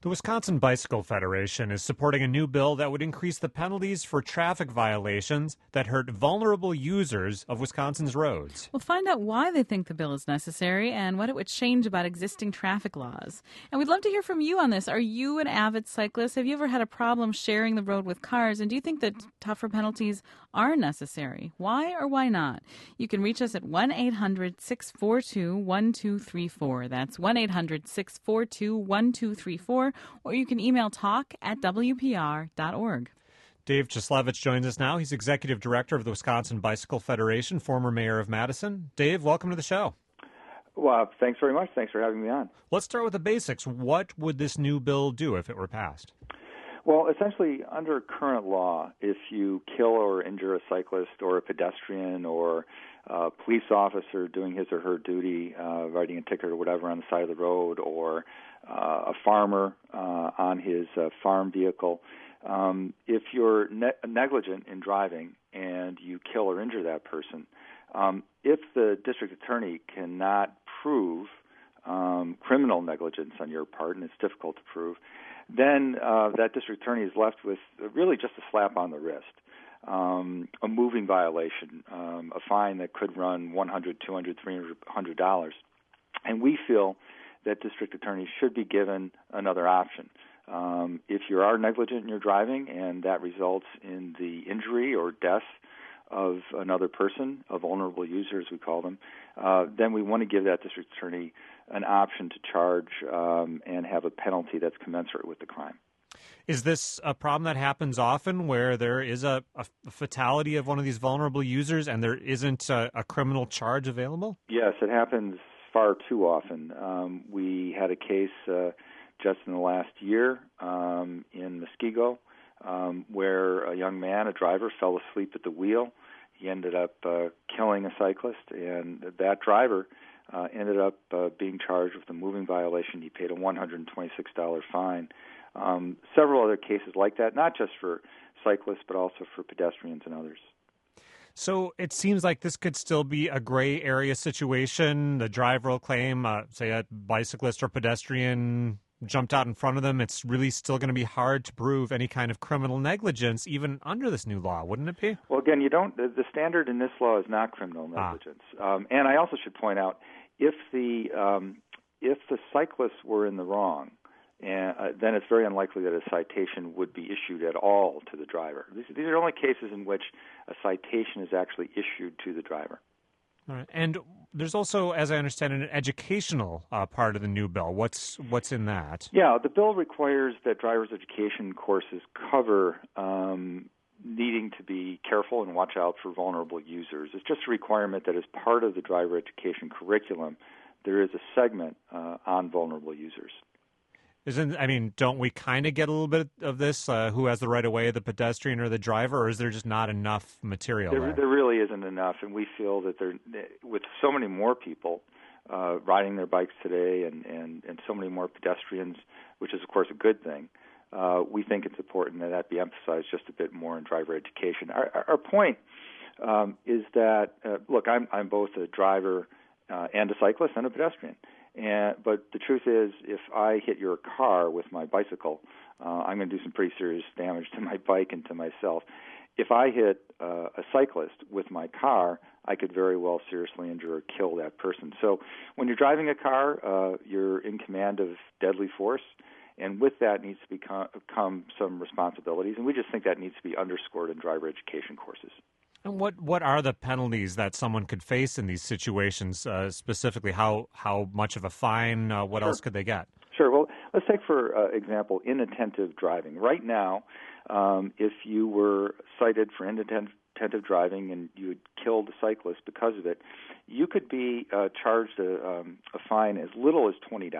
The Wisconsin Bicycle Federation is supporting a new bill that would increase the penalties for traffic violations that hurt vulnerable users of Wisconsin's roads. We'll find out why they think the bill is necessary and what it would change about existing traffic laws. And we'd love to hear from you on this. Are you an avid cyclist? Have you ever had a problem sharing the road with cars? And do you think that tougher penalties are necessary? Why or why not? You can reach us at 1-800-642-1234. That's 1-800-642-1234. Or you can email talk@wpr.org. Dave Cieslewicz joins us now. He's Executive Director of the Wisconsin Bicycle Federation, former mayor of Madison. Dave, welcome to the show. Well, thanks very much. Thanks for having me on. Let's start with the basics. What would this new bill do if it were passed? Well, essentially, under current law, if you kill or injure a cyclist or a pedestrian or a police officer doing his or her duty, writing a ticket or whatever on the side of the road, or a farmer on his farm vehicle, if you're negligent in driving and you kill or injure that person, if the district attorney cannot prove criminal negligence on your part, and it's difficult to prove, then that district attorney is left with really just a slap on the wrist, a moving violation, a fine that could run $100, $200, $300. And we feel that district attorneys should be given another option. If you are negligent in your driving and that results in the injury or death of another person, a vulnerable user as we call them, then we want to give that district attorney an option to charge and have a penalty that's commensurate with the crime. Is this a problem that happens often where there is a fatality of one of these vulnerable users and there isn't a criminal charge available? Yes, it happens far too often. We had a case just in the last year in Muskego where a young man, a driver, fell asleep at the wheel. He ended up killing a cyclist, and that driver ended up being charged with a moving violation. He paid a $126 fine. Several other cases like that, not just for cyclists, but also for pedestrians and others. So it seems like this could still be a gray area situation. The driver will claim, say, a bicyclist or pedestrian jumped out in front of them. It's really still going to be hard to prove any kind of criminal negligence, even under this new law, wouldn't it be? Well, again, the standard in this law is not criminal negligence. And I also should point out, if the cyclists were in the wrong, then it's very unlikely that a citation would be issued at all to the driver. These are only cases in which a citation is actually issued to the driver. All right. And there's also, as I understand it, an educational part of the new bill. What's in that? Yeah, the bill requires that driver's education courses cover needing to be careful and watch out for vulnerable users. It's just a requirement that as part of the driver education curriculum, there is a segment on vulnerable users. Don't we kind of get a little bit of this? Who has the right of way, the pedestrian or the driver, or is there just not enough material there? There really isn't enough, and we feel that with so many more people riding their bikes today and so many more pedestrians, which is, of course, a good thing, we think it's important that be emphasized just a bit more in driver education. Our point is that, look, I'm both a driver and a cyclist and a pedestrian. But the truth is, if I hit your car with my bicycle, I'm going to do some pretty serious damage to my bike and to myself. If I hit a cyclist with my car, I could very well seriously injure or kill that person. So when you're driving a car, you're in command of deadly force, and with that needs to come some responsibilities, and we just think that needs to be underscored in driver education courses. And what are the penalties that someone could face in these situations, specifically? How much of a fine? What else could they get? Sure. Well, let's take, for example, inattentive driving. Right now, if you were cited for inattentive driving and you had killed a cyclist because of it, you could be charged a fine as little as $20.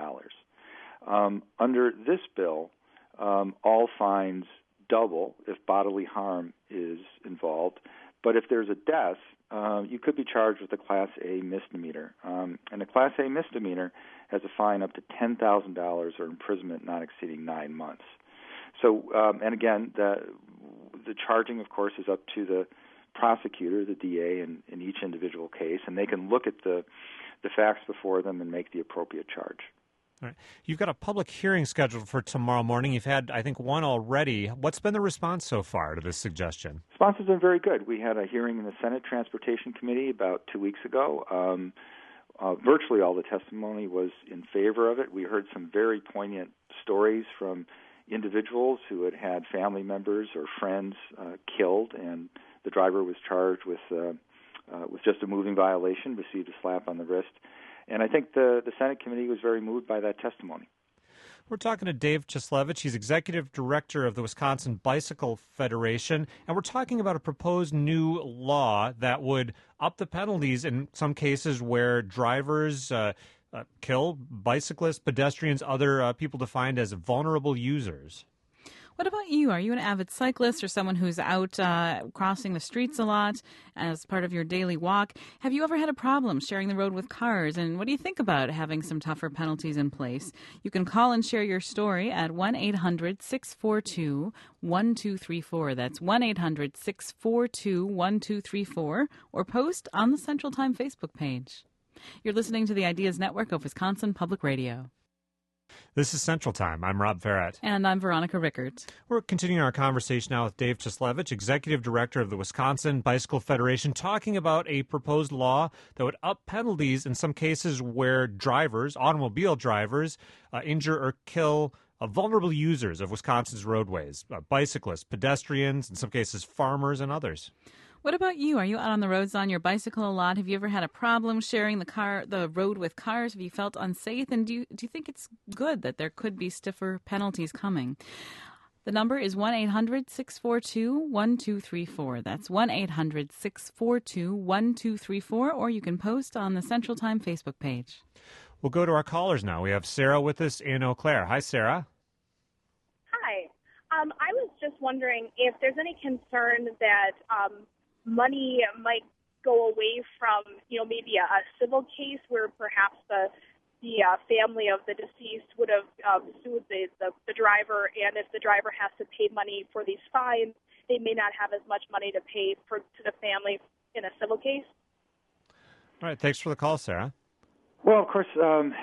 Under this bill, all fines double if bodily harm is involved. But if there's a death, you could be charged with a Class A misdemeanor. And a Class A misdemeanor has a fine up to $10,000 or imprisonment not exceeding 9 months. So, and again, the charging, of course, is up to the prosecutor, the DA, in each individual case, and they can look at the facts before them and make the appropriate charge. All right. You've got a public hearing scheduled for tomorrow morning. You've had, I think, one already. What's been the response so far to this suggestion? Response has been very good. We had a hearing in the Senate Transportation Committee about 2 weeks ago. Virtually all the testimony was in favor of it. We heard some very poignant stories from individuals who had had family members or friends killed, and the driver was charged with just a moving violation, received a slap on the wrist. And I think the Senate committee was very moved by that testimony. We're talking to Dave Cieslewicz. He's executive director of the Wisconsin Bicycle Federation, and we're talking about a proposed new law that would up the penalties in some cases where drivers kill bicyclists, pedestrians, other people defined as vulnerable users. What about you? Are you an avid cyclist or someone who's out crossing the streets a lot as part of your daily walk? Have you ever had a problem sharing the road with cars? And what do you think about having some tougher penalties in place? You can call and share your story at 1-800-642-1234. That's 1-800-642-1234, or post on the Central Time Facebook page. You're listening to the Ideas Network of Wisconsin Public Radio. This is Central Time. I'm Rob Farrett. And I'm Veronica Rickert. We're continuing our conversation now with Dave Cieslewicz, Executive Director of the Wisconsin Bicycle Federation, talking about a proposed law that would up penalties in some cases where drivers, automobile drivers, injure or kill vulnerable users of Wisconsin's roadways, bicyclists, pedestrians, in some cases farmers, and others. What about you? Are you out on the roads on your bicycle a lot? Have you ever had a problem sharing the road with cars? Have you felt unsafe? And do you think it's good that there could be stiffer penalties coming? The number is 1-800-642-1234. That's 1-800-642-1234, or you can post on the Central Time Facebook page. We'll go to our callers now. We have Sarah with us in Eau Claire. Hi, Sarah. Hi. I was just wondering if there's any concern that money might go away from, maybe a civil case where perhaps the family of the deceased would have sued the driver, and if the driver has to pay money for these fines, they may not have as much money to pay to the family in a civil case. All right. Thanks for the call, Sarah. Well, of course, the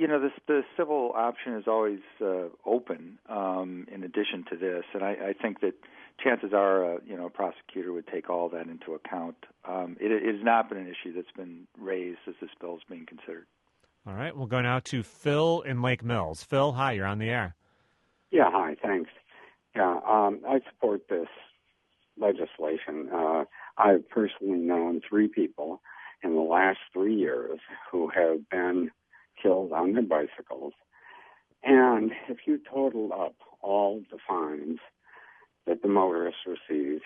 civil option is always open in addition to this, and I think that chances are, a prosecutor would take all that into account. It has not been an issue that's been raised as this bill is being considered. All right. We'll go now to Phil in Lake Mills. Phil, hi. You're on the air. Yeah, hi. Thanks. Yeah, I support this legislation. I've personally known 3 people in the last 3 years who have been killed on their bicycles. And if you total up all the fines that the motorists receive,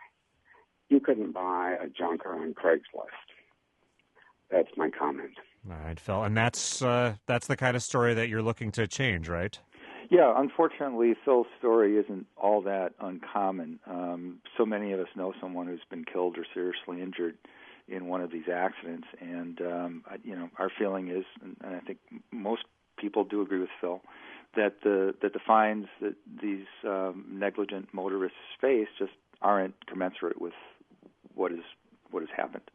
you couldn't buy a junker on Craigslist. That's my comment. All right, Phil. And that's the kind of story that you're looking to change, right? Yeah, unfortunately, Phil's story isn't all that uncommon. So many of us know someone who's been killed or seriously injured in one of these accidents, and our feeling is, and I think most people do agree with Phil, that the fines that these negligent motorists face just aren't commensurate with what has happened.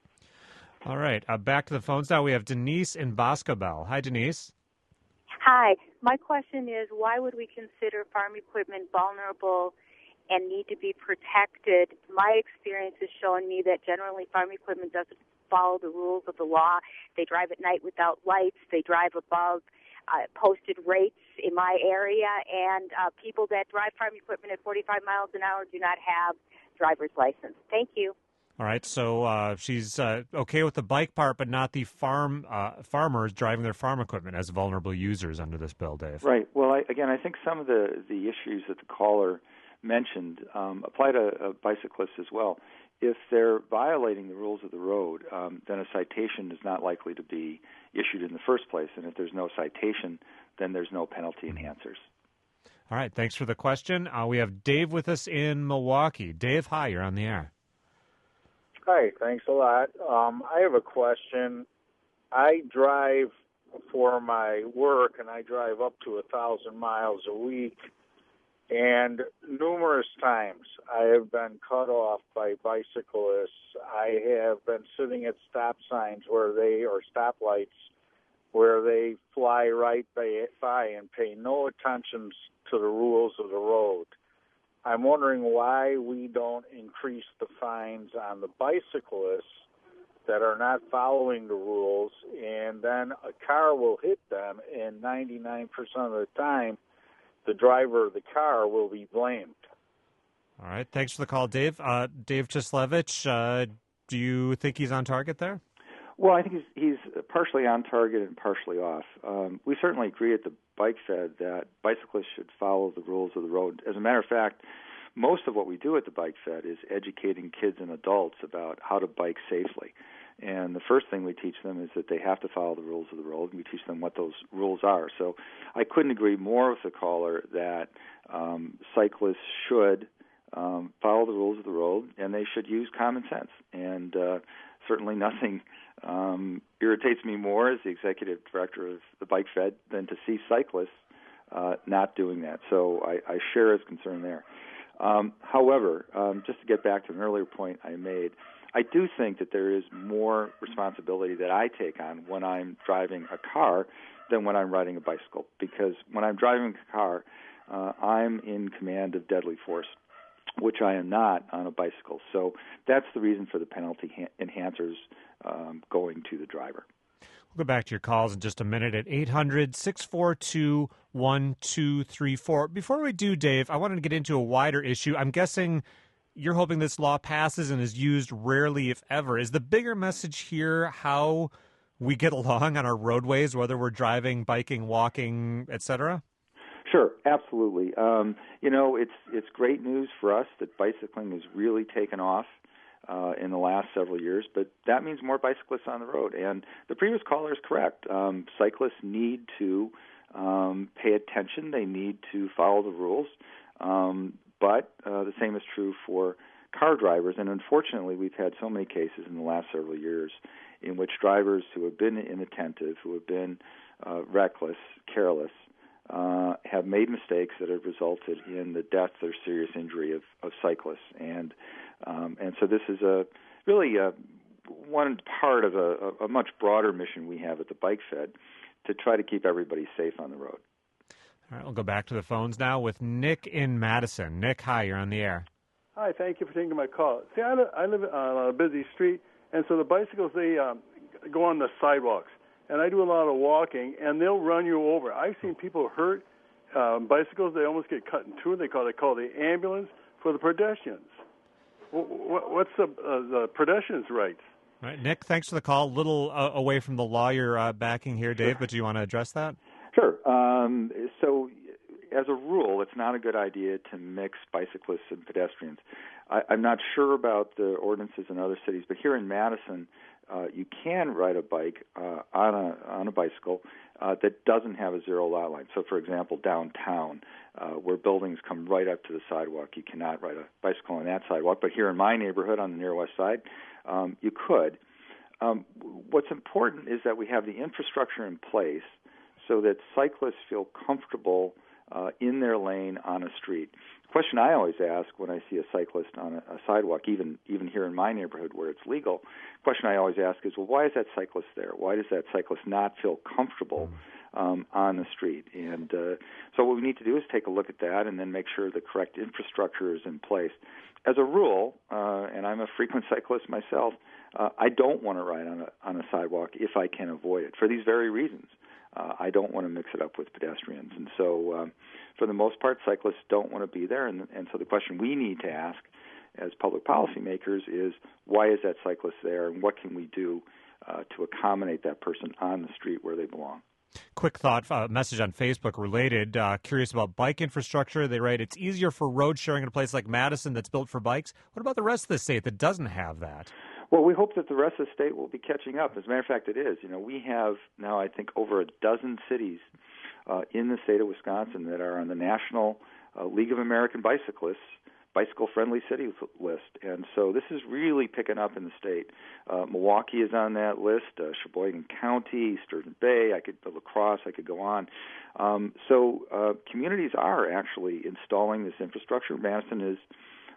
All right, back to the phones now. We have Denise in Boscobel. Hi, Denise. Hi. My question is, why would we consider farm equipment vulnerable and need to be protected? My experience has shown me that generally farm equipment doesn't follow the rules of the law. They drive at night without lights. They drive above posted rates in my area, and people that drive farm equipment at 45 miles an hour do not have driver's license. Thank you. All right, so she's okay with the bike part, but not the farmers driving their farm equipment as vulnerable users under this bill, Dave. Right. Well, I think some of the issues that the caller mentioned apply to bicyclists as well. If they're violating the rules of the road, then a citation is not likely to be issued in the first place. And if there's no citation, then there's no penalty enhancers. All right, thanks for the question. We have Dave with us in Milwaukee. Dave, hi, you're on the air. Hi, thanks a lot. I have a question. I drive for my work, and I drive up to 1,000 miles a week. And numerous times I have been cut off by bicyclists. I have been sitting at stop signs or stoplights where they fly right by and pay no attention to the rules of the road. I'm wondering why we don't increase the fines on the bicyclists that are not following the rules, and then a car will hit them, and 99% of the time, the driver of the car will be blamed. All right. Thanks for the call, Dave. Dave Chislevich, do you think he's on target there? Well, I think he's partially on target and partially off. We certainly agree at the Bike Fed that bicyclists should follow the rules of the road. As a matter of fact, most of what we do at the Bike Fed is educating kids and adults about how to bike safely. And the first thing we teach them is that they have to follow the rules of the road, and we teach them what those rules are. So I couldn't agree more with the caller that cyclists should follow the rules of the road, and they should use common sense. And certainly nothing irritates me more as the executive director of the Bike Fed than to see cyclists not doing that. So I share his concern there. However, just to get back to an earlier point I made, I do think that there is more responsibility that I take on when I'm driving a car than when I'm riding a bicycle. Because when I'm driving a car, I'm in command of deadly force, which I am not on a bicycle. So that's the reason for the penalty enhancers going to the driver. We'll go back to your calls in just a minute at 800-642-1234. Before we do, Dave, I wanted to get into a wider issue. I'm guessing you're hoping this law passes and is used rarely, if ever. Is the bigger message here how we get along on our roadways, whether we're driving, biking, walking, etc.? Sure, absolutely. It's great news for us that bicycling has really taken off in the last several years, but that means more bicyclists on the road. And the previous caller is correct. Cyclists need to pay attention. They need to follow the rules. But the same is true for car drivers. And unfortunately, we've had so many cases in the last several years in which drivers who have been inattentive, who have been reckless, careless, have made mistakes that have resulted in the death or serious injury of cyclists. And so this is really one part of a much broader mission we have at the Bike Fed to try to keep everybody safe on the road. All right, we'll go back to the phones now with Nick in Madison. Nick, hi, you're on the air. Hi, thank you for taking my call. See, I live on a busy street, and so the bicycles, they go on the sidewalks. And I do a lot of walking, and they'll run you over. I've seen people hurt. Bicycles, they almost get cut in two. They call the ambulance for the pedestrians. What's the pedestrians' rights? All right, Nick, thanks for the call. A little away from the law you're backing here, Dave, but do you want to address that? Sure. So as a rule, it's not a good idea to mix bicyclists and pedestrians. I'm not sure about the ordinances in other cities, but here in Madison, you can ride a bike on a bicycle that doesn't have a zero lot line. So, for example, downtown, where buildings come right up to the sidewalk, you cannot ride a bicycle on that sidewalk. But here in my neighborhood on the near west side, you could. What's important is that we have the infrastructure in place so that cyclists feel comfortable in their lane on a street. The question I always ask when I see a cyclist on a sidewalk, even here in my neighborhood where it's legal, the question I always ask is, well, why is that cyclist there? Why does that cyclist not feel comfortable on the street? And so what we need to do is take a look at that and then make sure the correct infrastructure is in place. As a rule, and I'm a frequent cyclist myself, I don't want to ride on a sidewalk if I can avoid it for these very reasons. I don't want to mix it up with pedestrians. And so for the most part, cyclists don't want to be there. And so the question we need to ask as public policymakers is, why is that cyclist there, and what can we do to accommodate that person on the street where they belong? Quick thought, message on Facebook related. Curious about bike infrastructure. They write, it's easier for road sharing in a place like Madison that's built for bikes. What about the rest of the state that doesn't have that? Well, we hope that the rest of the state will be catching up. As a matter of fact, it is. We have now, I think, over a dozen cities in the state of Wisconsin that are on the National League of American Bicyclists bicycle-friendly cities list. And so this is really picking up in the state. Milwaukee is on that list, Sheboygan County, Sturgeon Bay, La Crosse, I could go on. So communities are actually installing this infrastructure. Madison is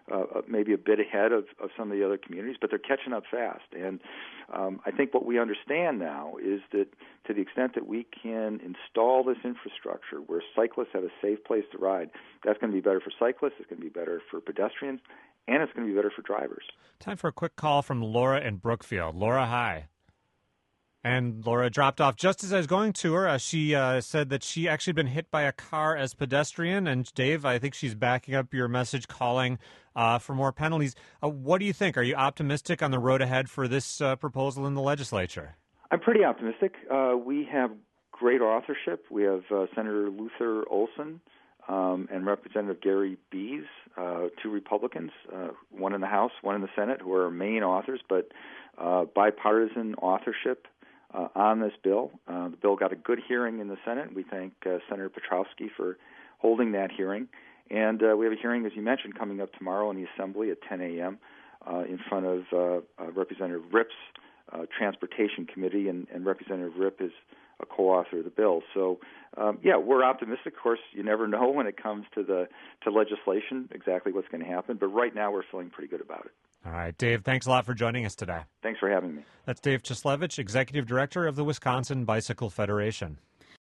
maybe a bit ahead of some of the other communities, but they're catching up fast. And I think what we understand now is that to the extent that we can install this infrastructure where cyclists have a safe place to ride, that's going to be better for cyclists, it's going to be better for pedestrians, and it's going to be better for drivers. Time for a quick call from Laura in Brookfield. Laura, hi. And Laura dropped off just as I was going to her. She said that she actually had been hit by a car as pedestrian. And Dave, I think she's backing up your message calling for more penalties. What do you think? Are you optimistic on the road ahead for this proposal in the legislature? I'm pretty optimistic. We have great authorship. We have Senator Luther Olson and Representative Gary Bees, two Republicans, one in the House, one in the Senate, who are main authors, but bipartisan authorship on this bill. The bill got a good hearing in the Senate. We thank Senator Petrowski for holding that hearing. And we have a hearing, as you mentioned, coming up tomorrow in the Assembly at 10 a.m. In front of Representative Ripp's Transportation Committee, and Representative Ripp is a co-author of the bill. So, we're optimistic. Of course, you never know when it comes to legislation exactly what's going to happen, but right now we're feeling pretty good about it. All right, Dave, thanks a lot for joining us today. Thanks for having me. That's Dave Cieslewicz, Executive Director of the Wisconsin Bicycle Federation.